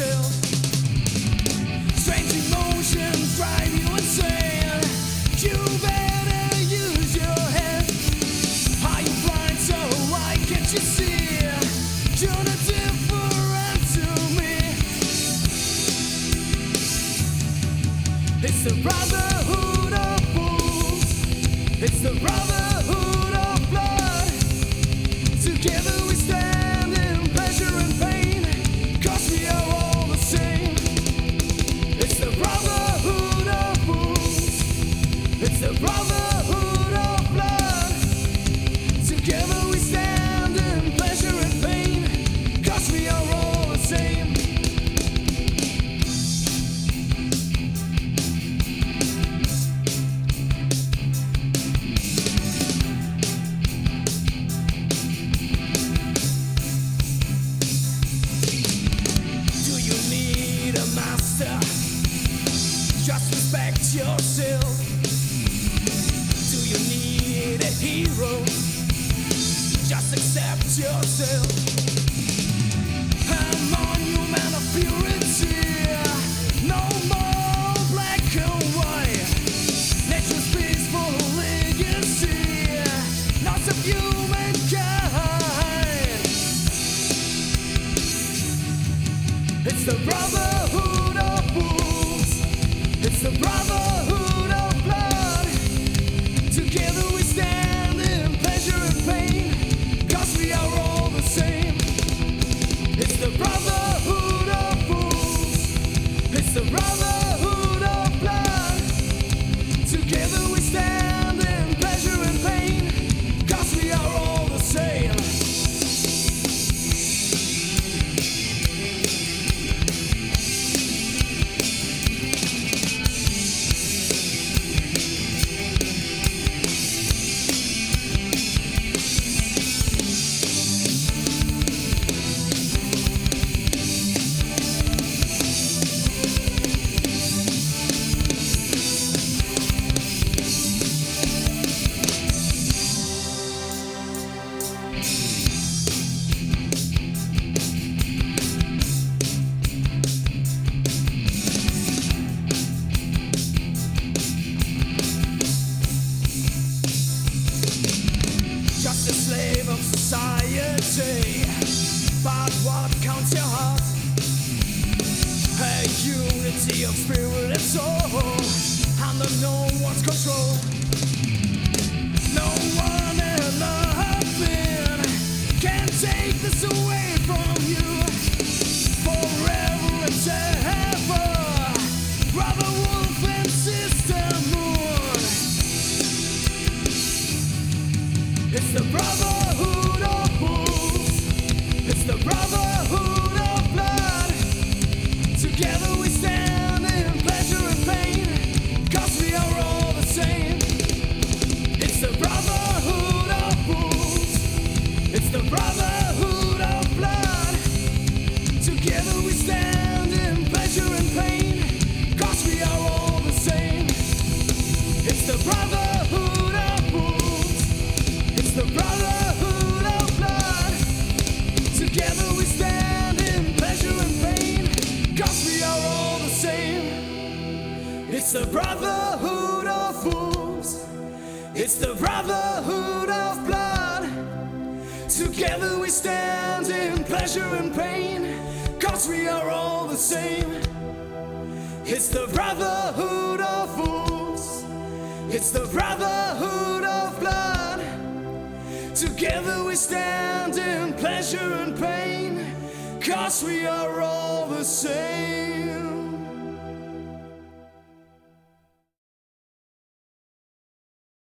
yourself. Strange emotions drive you insane. You better use your head. Are you blind, so why can't you see? You're not different to me. It's the brotherhood of fools. It's the brotherhood of blood. Together we stand in pleasure and pain, 'cause we are all the same. It's the brotherhood of fools. It's the brotherhood of blood. Together we stand in pleasure and pain, 'cause we are all the same. Do you need a master? Just respect yourself. Do you need a hero? Just accept yourself. A monument of purity. No more black and white. Nature's peaceful legacy. Lots of humankind. It's the brotherhood of fools. It's the brotherhood of blood. Together we stand in pleasure and pain, 'cause we are all the same. It's the brotherhood of fools. It's the brotherhood of blood. Together we stand in pleasure and pain, 'cause we are all the same. Just a slave of society, but what counts your heart? A unity of spirit and soul, under no one's control. No one and nothing can take this away from you. Forever and ever, brother wolf and sister moon. It's the brotherhood of fools. It's the brotherhood of blood. Together we stand in pleasure and pain, 'cause we are all the same. It's the brotherhood of fools. It's the brotherhood of blood. Together we stand in pleasure and pain, 'cause we are all the same. It's the brotherhood of fools. It's the brotherhood of blood. Together we stand in pleasure and pain, 'cause we are all the same. It's the brotherhood of fools. It's the brotherhood of blood. Together we stand in pleasure and pain, 'cause we are all the same. It's the brotherhood of fools. It's the brotherhood of blood. Together we stand in pleasure and pain, 'cause we are all the same.